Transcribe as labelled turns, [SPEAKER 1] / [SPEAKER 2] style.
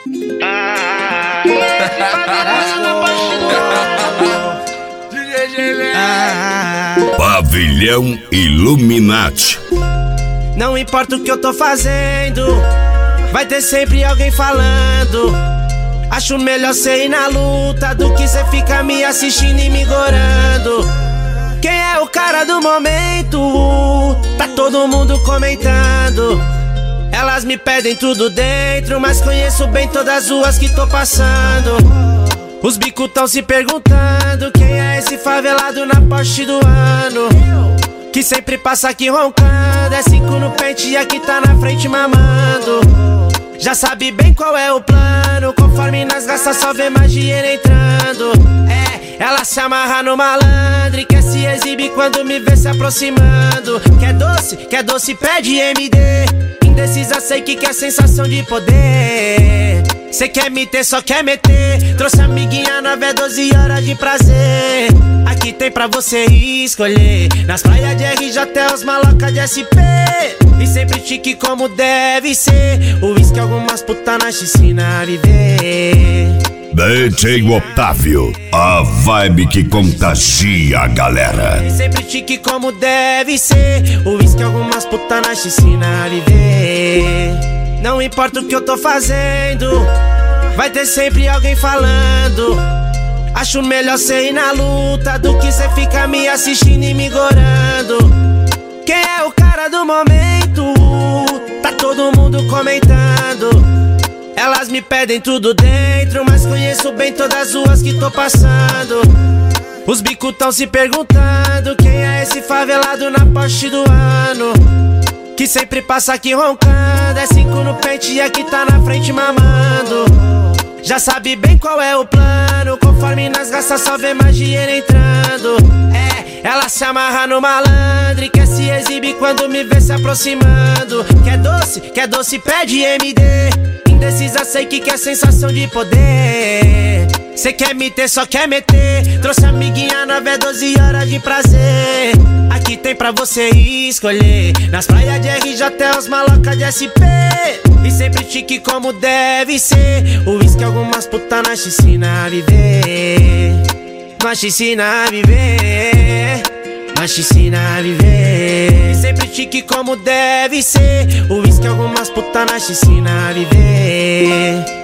[SPEAKER 1] Pavilhão Illuminati.
[SPEAKER 2] Não importa o que eu tô fazendo, vai ter sempre alguém falando. Acho melhor cê ir na luta do que cê ficar me assistindo e me gorando. Quem é o cara do momento? Tá todo mundo comentando. Elas me pedem tudo dentro, mas conheço bem todas as ruas que tô passando. Os bicos tão se perguntando quem é esse favelado na Porsche do ano, que sempre passa aqui roncando. É 5 no pente e aqui tá na frente mamando. Já sabe bem qual é o plano, conforme nas gastas só vê mais dinheiro entrando. Ela se amarra no malandro e quer se exibir quando me vê se aproximando. Quer doce, pede MD. Indecisa, sei que quer sensação de poder. Cê quer me ter, só quer meter. Trouxe amiguinha nova, 12 horas de prazer. Aqui tem pra você escolher. Nas praias de RJ até os malocas de SP. E sempre chique como deve ser. O uísque algumas putas na piscina a viver.
[SPEAKER 1] DJ Otávio, a vibe que contagia a galera.
[SPEAKER 2] E sempre chique como deve ser. O uísque algumas putas na piscina a viver. Não importa o que eu tô fazendo, vai ter sempre alguém falando. Acho melhor cê ir na luta do que cê ficar me assistindo e me gorando. Quem é o cara do momento? Tá todo mundo comentando. Elas me pedem tudo dentro, mas conheço bem todas as ruas que tô passando. Os bicos tão se perguntando quem é esse favelado na Porsche do ano, que sempre passa aqui roncando. É 5 no pente e aqui tá na frente mamando. Já sabe bem qual é o plano, conforme nas gastas só vê mais dinheiro entrando. Ela se amarra no malandro e quer se exibir quando me vê se aproximando. Quer doce, pede MD. Indecisa, sei que quer sensação de poder. Cê quer me ter, só quer meter. Trouxe amiguinha nova, 12 horas de prazer. Aqui tem pra você escolher. Nas praias de RJ até os malocas de SP. E sempre chique como deve ser. O uísque algumas putas na piscina a viver. Na piscina a viver. Na piscina a viver. E sempre chique como deve ser. O uísque algumas putas na piscina a viver.